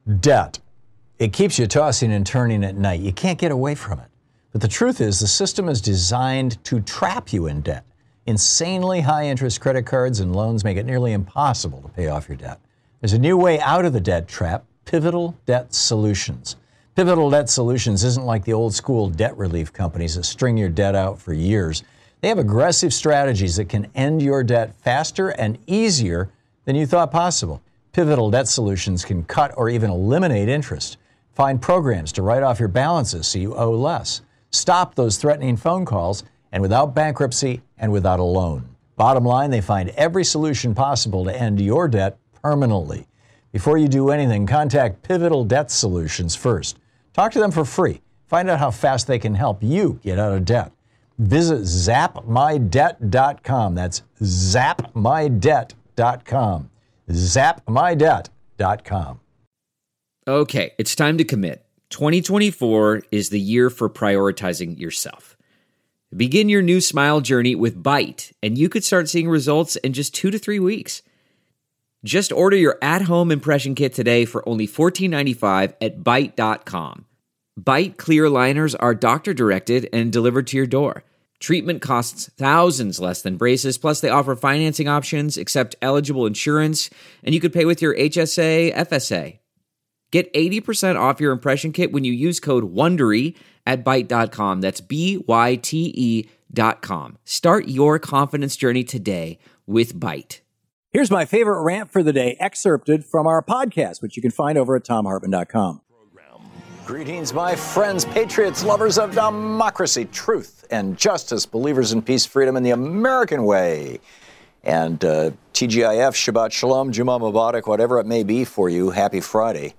Debt. It keeps you tossing and turning at night. You can't get away from it. But the truth is, the system is designed to trap you in debt. Insanely high interest credit cards and loans make it nearly impossible to pay off your debt. There's a new way out of the debt trap: Pivotal Debt Solutions. Pivotal Debt Solutions isn't like the old school debt relief companies that string your debt out for years. They have aggressive strategies that can end your debt faster and easier than you thought possible. Pivotal Debt Solutions can cut or even eliminate interest. Find programs to write off your balances so you owe less. Stop those threatening phone calls, and without bankruptcy and without a loan. Bottom line, they find every solution possible to end your debt permanently. Before you do anything, contact Pivotal Debt Solutions first. Talk to them for free. Find out how fast they can help you get out of debt. Visit zapmydebt.com. That's zapmydebt.com. zapmydebt.com. Okay, it's time to commit. 2024 is the year for prioritizing yourself. Begin your new smile journey with Byte, and you could start seeing results in just 2 to 3 weeks. Just order your at-home impression kit today for only $14.95 at Byte.com. Byte clear liners are doctor-directed and delivered to your door. Treatment costs thousands less than braces, plus they offer financing options, accept eligible insurance, and you could pay with your HSA, FSA. Get 80% off your impression kit when you use code WONDERY at Byte.com. That's BYTE.com. Start your confidence journey today with Byte. Here's my favorite rant for the day, excerpted from our podcast, which you can find over at TomHartman.com. Greetings, my friends, patriots, lovers of democracy, truth, and justice, believers in peace, freedom, and the American way. And TGIF, Shabbat Shalom, Juma Mubarak, whatever it may be for you, happy Friday.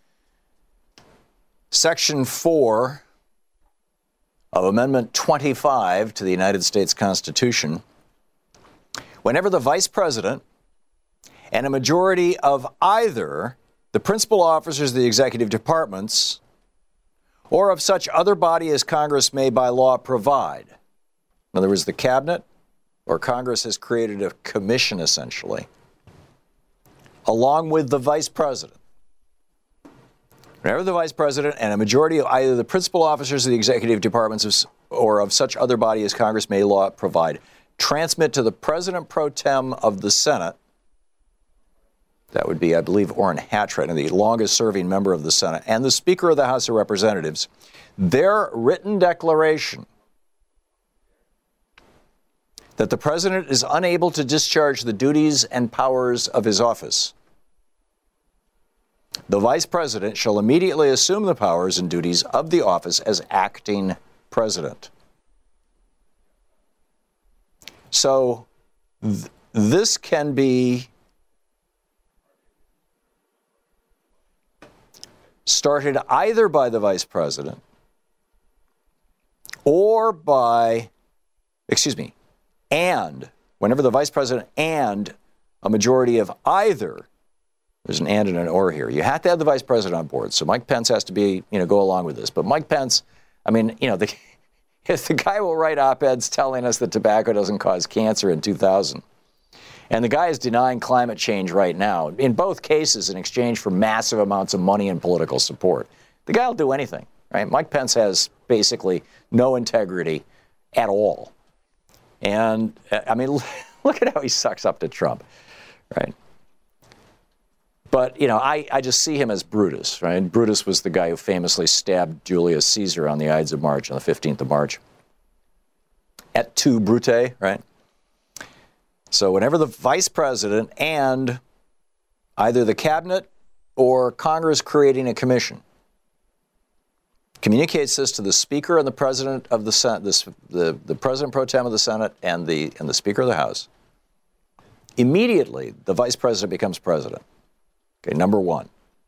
Section 4 of Amendment 25 to the United States Constitution. Whenever the Vice President and a majority of either the principal officers of the executive departments or of such other body as Congress may by law provide. In other words, the cabinet or Congress has created a commission, essentially, along with the vice president. Whenever the vice president and a majority of either the principal officers of the executive departments or of such other body as Congress may law provide, transmit to the president pro tem of the Senate, that would be, I believe, Orrin Hatch, right now, the longest-serving member of the Senate, and the Speaker of the House of Representatives, their written declaration that the President is unable to discharge the duties and powers of his office. The Vice President shall immediately assume the powers and duties of the office as acting President. So this can be started either by the Vice President or by, and whenever the Vice President and a majority of either, there's an and an or here. You have to have the Vice President on board. So Mike Pence has to be, go along with this. But Mike Pence, the guy will write op-eds telling us that tobacco doesn't cause cancer in 2000. And the guy is denying climate change right now, in both cases in exchange for massive amounts of money and political support. The guy will do anything, right? Mike Pence has basically no integrity at all. And, look at how he sucks up to Trump, right? But, I just see him as Brutus, right? Brutus was the guy who famously stabbed Julius Caesar on the Ides of March, on the 15th of March. Et tu, Brute, right? So whenever the Vice President and either the Cabinet or Congress creating a commission communicates this to the Speaker and the President of the Senate, the President pro tem of the Senate and the Speaker of the House, immediately the Vice President becomes President. Okay, number one.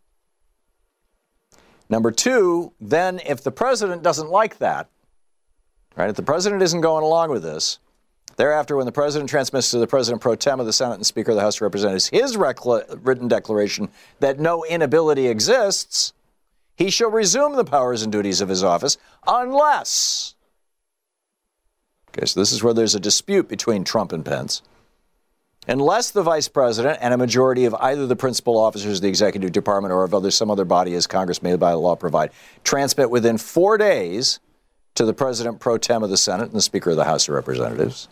Number two, then if the President doesn't like that, right, if the President isn't going along with this, thereafter, when the President transmits to the President pro tem of the Senate and Speaker of the House of Representatives his written declaration that no inability exists, he shall resume the powers and duties of his office unless. Okay, so this is where there's a dispute between Trump and Pence. unless the vice president and a majority of either the principal officers of the executive department or of some other body as Congress may by law provide, transmit within 4 days to the president pro tem of the Senate and the Speaker of the House of Representatives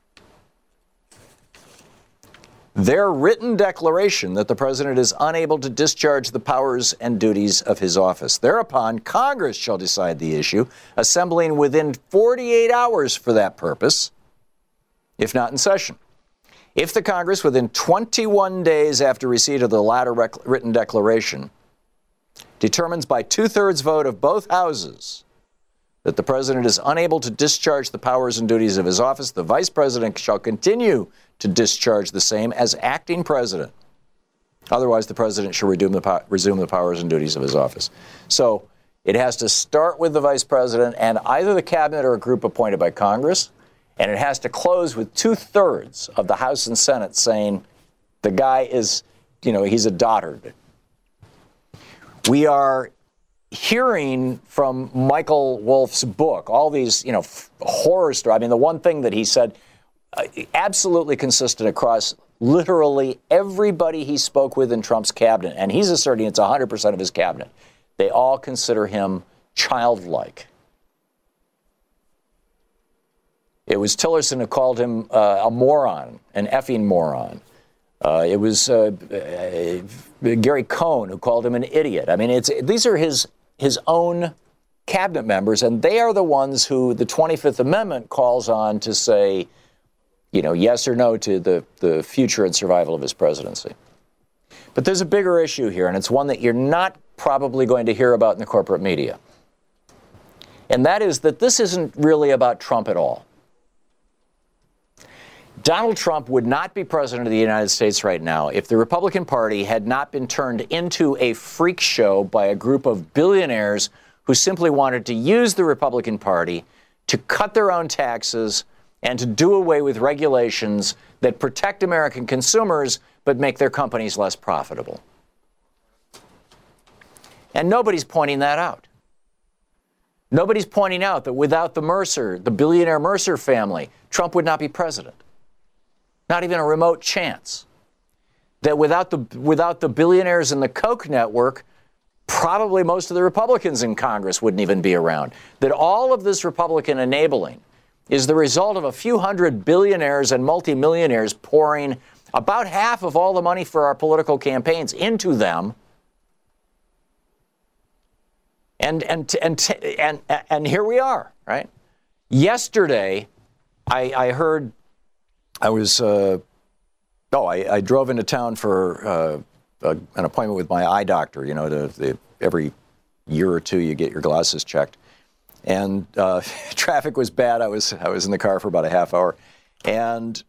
their written declaration that the president is unable to discharge the powers and duties of his office. Thereupon, Congress shall decide the issue, assembling within 48 hours for that purpose, if not in session. If the Congress, within 21 days after receipt of the latter written declaration, determines by 2/3 vote of both houses that the president is unable to discharge the powers and duties of his office, the vice president shall continue to discharge the same as acting president. Otherwise, the president shall resume the powers and duties of his office. So it has to start with the vice president and either the cabinet or a group appointed by Congress, and it has to close with 2/3 of the House and Senate saying the guy is, he's a dotard. We are hearing from Michael Wolff's book all these, horror stories. I mean, the one thing that he said absolutely consistent across literally everybody he spoke with in Trump's cabinet, and he's asserting it's 100% of his cabinet. They all consider him childlike. It was Tillerson who called him a moron, an effing moron. It was Gary Cohn who called him an idiot. I mean, these are his own cabinet members, and they are the ones who the 25th Amendment calls on to say, yes or no to the future and survival of his presidency. But there's a bigger issue here, and it's one that you're not probably going to hear about in the corporate media. And that is that this isn't really about Trump at all. Donald Trump would not be president of the United States right now if the Republican Party had not been turned into a freak show by a group of billionaires who simply wanted to use the Republican Party to cut their own taxes and to do away with regulations that protect American consumers but make their companies less profitable. And nobody's pointing that out. Nobody's pointing out that without the billionaire Mercer family, Trump would not be president. Not even a remote chance. That without the billionaires in the Koch network, probably most of the Republicans in Congress wouldn't even be around. That all of this Republican enabling is the result of a few hundred billionaires and multimillionaires pouring about half of all the money for our political campaigns into them. And here we are, right? Yesterday, I heard. I drove into town for an appointment with my eye doctor. Every year or two you get your glasses checked, and traffic was bad. I was in the car for about a half hour, and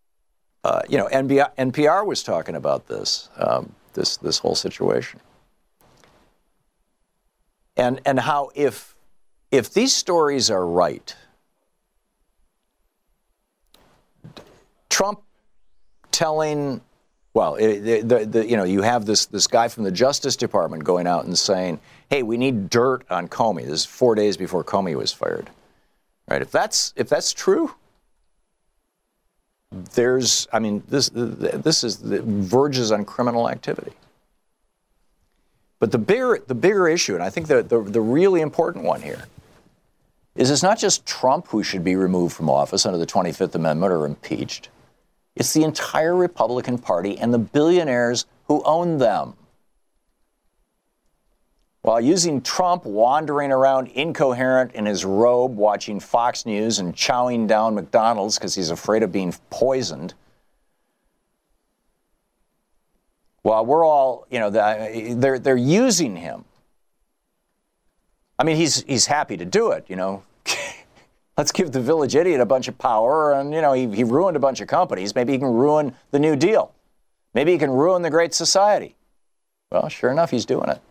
NPR was talking about this whole situation, and how if these stories are right, Trump telling, you have this guy from the Justice Department going out and saying, hey, we need dirt on Comey. This is 4 days before Comey was fired. Right? If that's true, this verges on criminal activity. But the bigger issue, and I think the really important one here, is it's not just Trump who should be removed from office under the 25th Amendment or impeached. It's the entire Republican Party and the billionaires who own them. While using Trump wandering around incoherent in his robe, watching Fox News and chowing down McDonald's because he's afraid of being poisoned, while we're all, they're using him. I mean, he's happy to do it, Let's give the village idiot a bunch of power, and, he ruined a bunch of companies. Maybe he can ruin the New Deal. Maybe he can ruin the Great Society. Well, sure enough, he's doing it.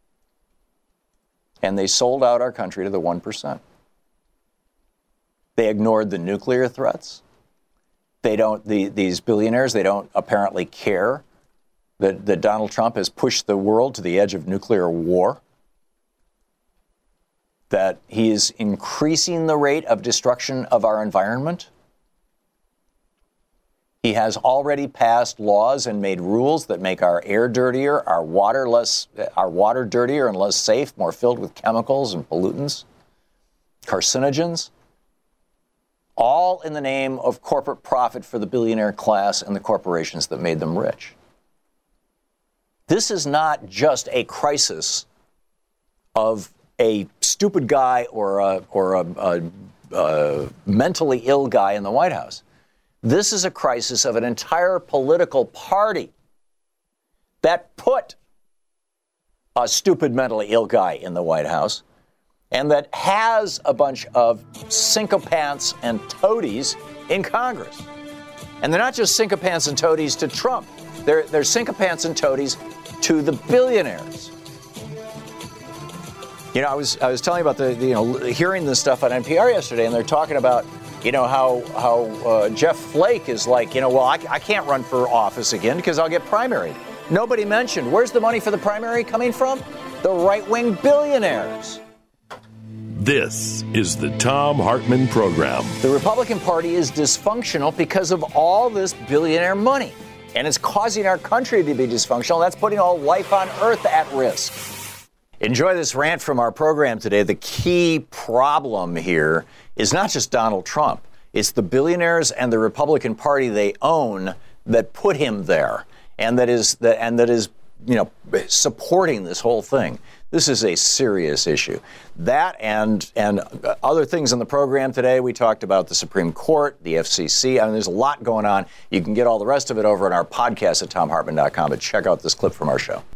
And they sold out our country to the 1%. They ignored the nuclear threats. These billionaires, they don't apparently care that Donald Trump has pushed the world to the edge of nuclear war. That he is increasing the rate of destruction of our environment. He has already passed laws and made rules that make our air dirtier, our water dirtier and less safe, more filled with chemicals and pollutants, carcinogens, all in the name of corporate profit for the billionaire class and the corporations that made them rich. This is not just a crisis of a stupid guy or a mentally ill guy in the White House. This is a crisis of an entire political party that put a stupid mentally ill guy in the White House and that has a bunch of sycophants and toadies in Congress. And they're not just sycophants and toadies to Trump. They're sycophants and toadies to the billionaires. You know, I was telling you about hearing this stuff on NPR yesterday, and they're talking about, you know, how Jeff Flake is like, you know, well, I can't run for office again because I'll get primaried. Nobody mentioned, where's the money for the primary coming from? The right-wing billionaires. This is the Thom Hartmann Program. The Republican Party is dysfunctional because of all this billionaire money. And it's causing our country to be dysfunctional. That's putting all life on Earth at risk. Enjoy this rant from our program today. The key problem here is not just Donald Trump. It's the billionaires and the Republican Party they own that put him there and that is supporting this whole thing. This is a serious issue. That and other things in the program today. We talked about the Supreme Court, the FCC. I mean, there's a lot going on. You can get all the rest of it over on our podcast at ThomHartmann.com. But check out this clip from our show.